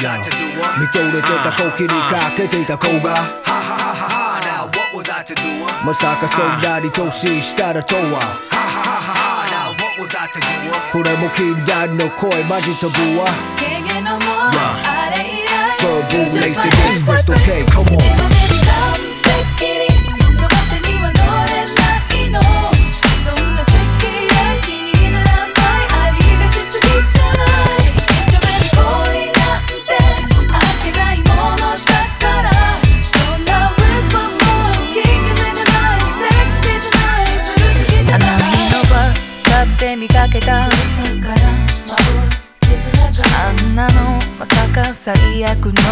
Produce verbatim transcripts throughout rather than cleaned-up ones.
見とれてた時にかけていた子がまさかそんなに突進したらとはこれも禁断の声マジ飛ぶわ Verbal lace against Crystal K, come on見かけたあんなのまさか最悪の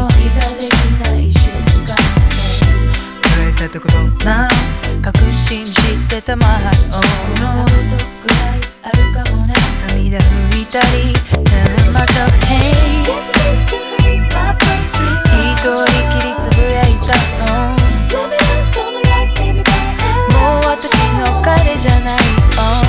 触れたところな確信してたまはの涙拭いたり Telling myself hey 一人きりつぶやいたのもう私の彼じゃない、oh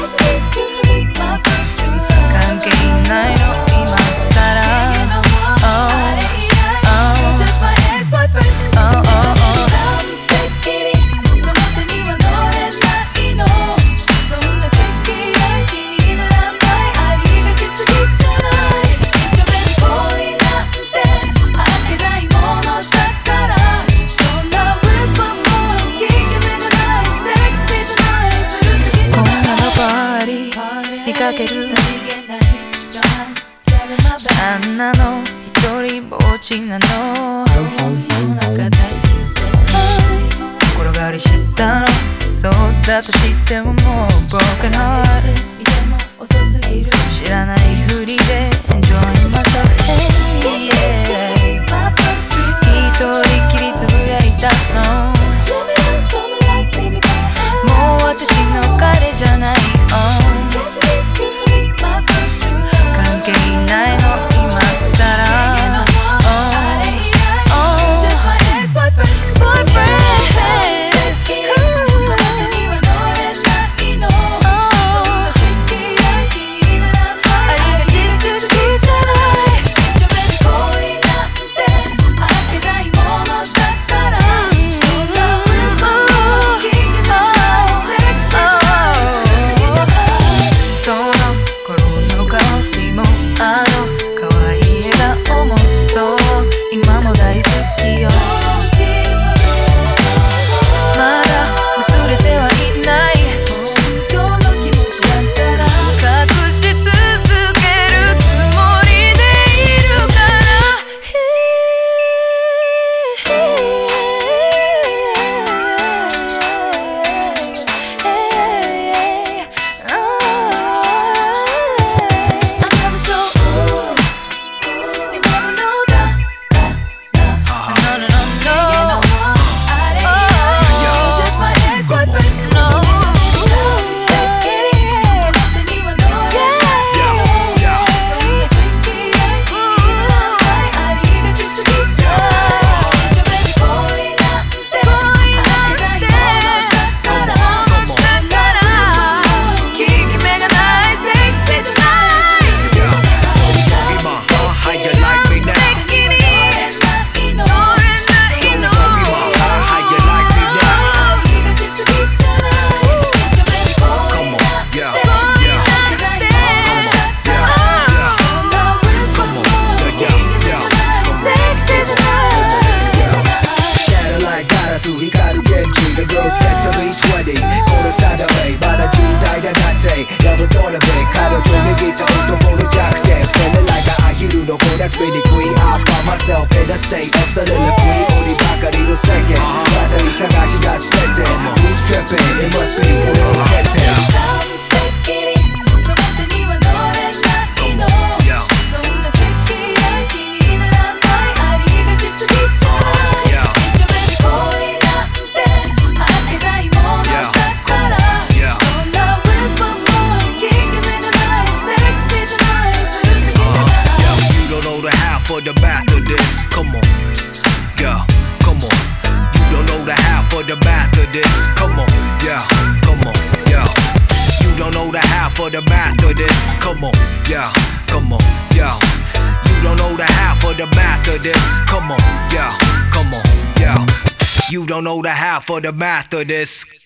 関係ないの今さら Oh, oh, oh, oh, oh 完璧にその手には乗れないのそんな敵や気にならないありがちすぎじゃない一丁目に恋なんてあっけないものだからそんな whisper も聞け目がないセクシーじゃないずるすぎじゃないこんなのパーリー見かけるあんなの一人ぼっちなの転がりしたのそうだとしてももう Broken heart 知らないふりで Enjoying myself hey, yeah 一人きりつぶやいたのもう私の彼じゃない、oh関係ないの今さら Oh, oh Just my ex-boyfriend Boyfriend That's really queen I found myself in a state of soliloquy 売りばかりの世間またに探し出せて Who's tripping? It must be 俺を経て完璧にその手には乗れないのそんな敵や気にならないありがちすぎじゃない一丁目に恋なんてあっけないものだからそんな whisper も聞け目がないセクシーじゃないずるすぎじゃない You don't know the half or the back of this. Come on, yeah, come on. You don't know the half or the back of this. Come on, yeah, come on, yeah. You don't know the half or the back of this. Come on, yeah, come on, yeah. You don't know the half of this. Come on, yeah, come on, yeah. You don't know the half of the math of this.